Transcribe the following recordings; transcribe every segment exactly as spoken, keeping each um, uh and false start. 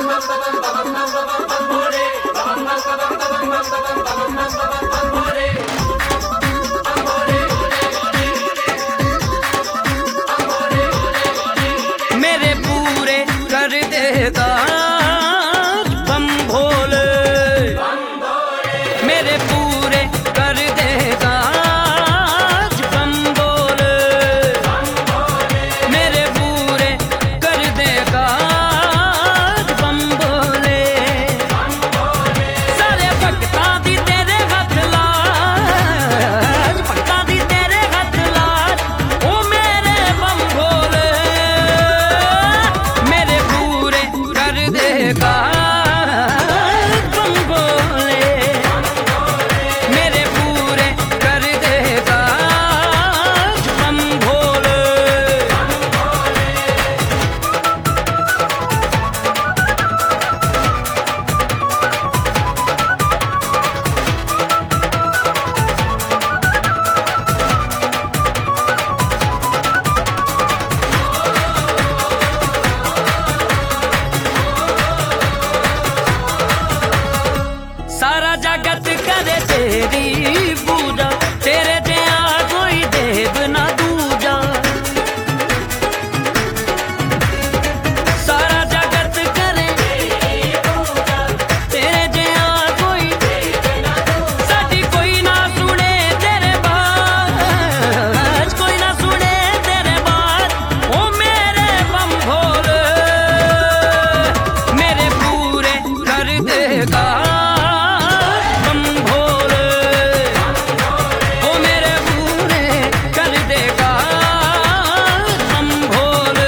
मेरे पूरे कर देगा बम भोले, मेरे पूरे कर देगा बम भोले, मेरे पूरे कर देगा बम भोले। सारे भगतां दी तेरे हथ लाज, भगतां दी तेरे हथ लाज, ओ मेरे बम भोले, मेरे पूरे कर देगा बम भोले, मेरे पूरे कर देगा बम भोले। सारा जगत करे तेरी पूजा, तेरे जया कोई देव ना दूजा। सारा जगत करे तेरे जया कोई देव ना दूजा। साडी कोई ना सुने तेरे बात, कोई ना सुने तेरे बात, ओ मेरे बम भोले, मेरे पूरे कर देगा बम भोले, ओ मेरे पूरे कर देगा बम भोले।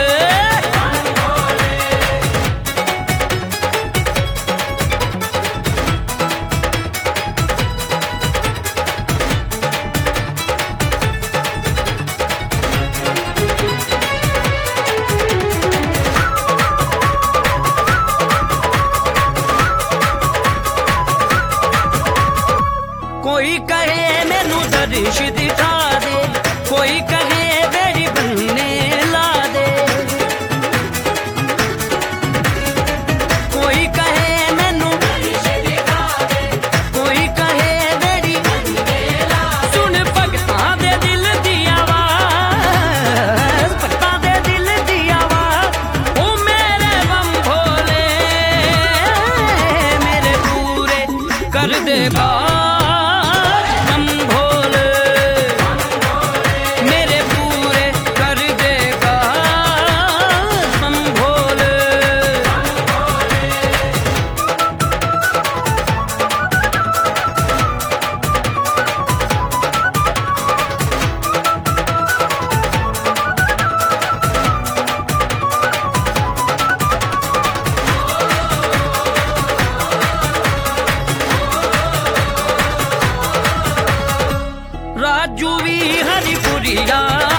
कोई कहे मैनू दर्श दिखा दे, कोई कहे बेड़ी बनने ला दे, कोई कहे मैनू दर्श दिखा दे, कोई कहे बेड़ी बनने ला दे। सुन भगतां दे दिल दी आवाज, भगतां दे दिल दी आवाज, ओ मेरे बम भोले, मेरे पूरे कर देगा बम भोले, मेरे पूरे कर देगा बम भोले। राजू भी हरिपुरिया